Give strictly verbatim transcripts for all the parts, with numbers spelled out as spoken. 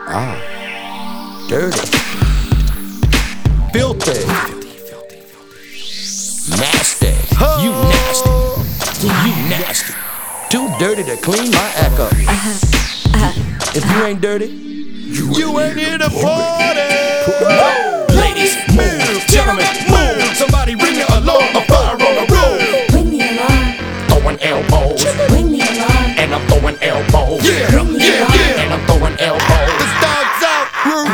Ah, dirty, filthy, nasty. You nasty. You nasty. Too dirty to clean my act up. If you ain't dirty, you ain't in the party. Ladies, move. Gentlemen, move. Somebody ring the alarm. A fire on the road. Ring the alarm. Throwing elbows. Ring the alarm. And I'm throwing elbows. Yeah, Ring the yeah, alarm. yeah. And I'm throwing elbows. The dog's out.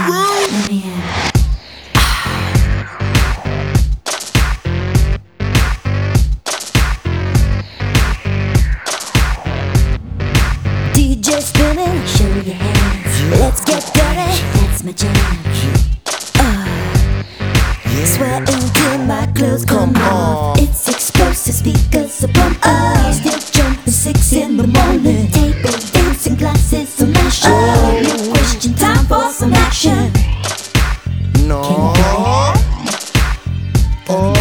D J spinning, show your hands. Let's get dirty, that's my jam. Uh, sweating till my clothes come off. It's explosive speakers are pump up. Still jumping six in the morning. Table dancing, glasses to mash up. No question, time for some action. No. Oh.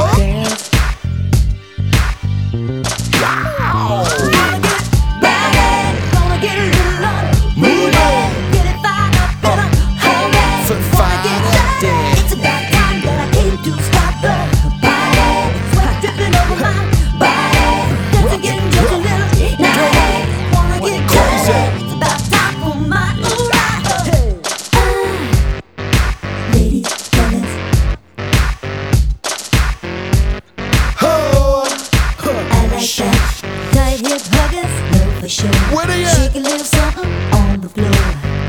Tight hip huggers, no for sure. Where they at? Shake a little something on the floor.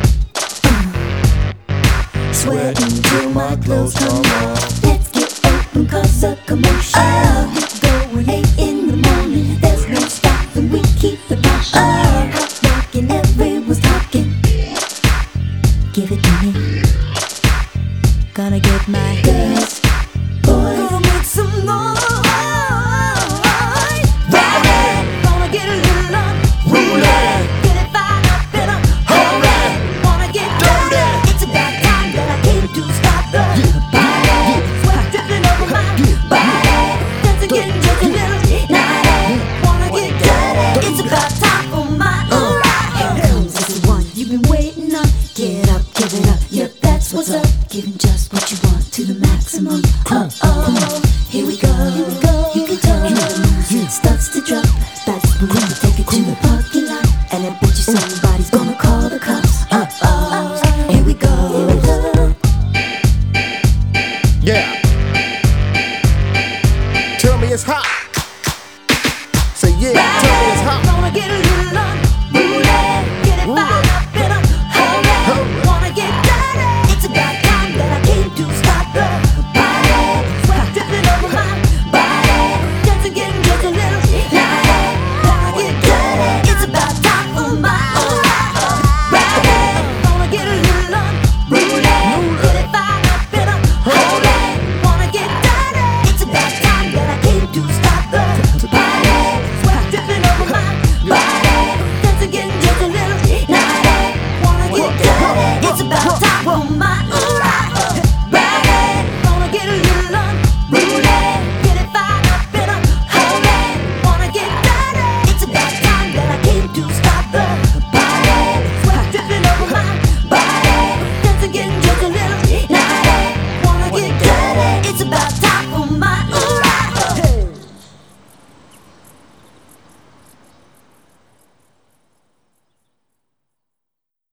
Uh, sweating till my clothes come off. Let's get open cause a commotion. Uh, going late in the morning. There's no stopping, we keep the passion. Uh, hot rocking, everyone's talking. Give it to me. Gonna get my girls, boys, gonna make some noise. What's up? Giving just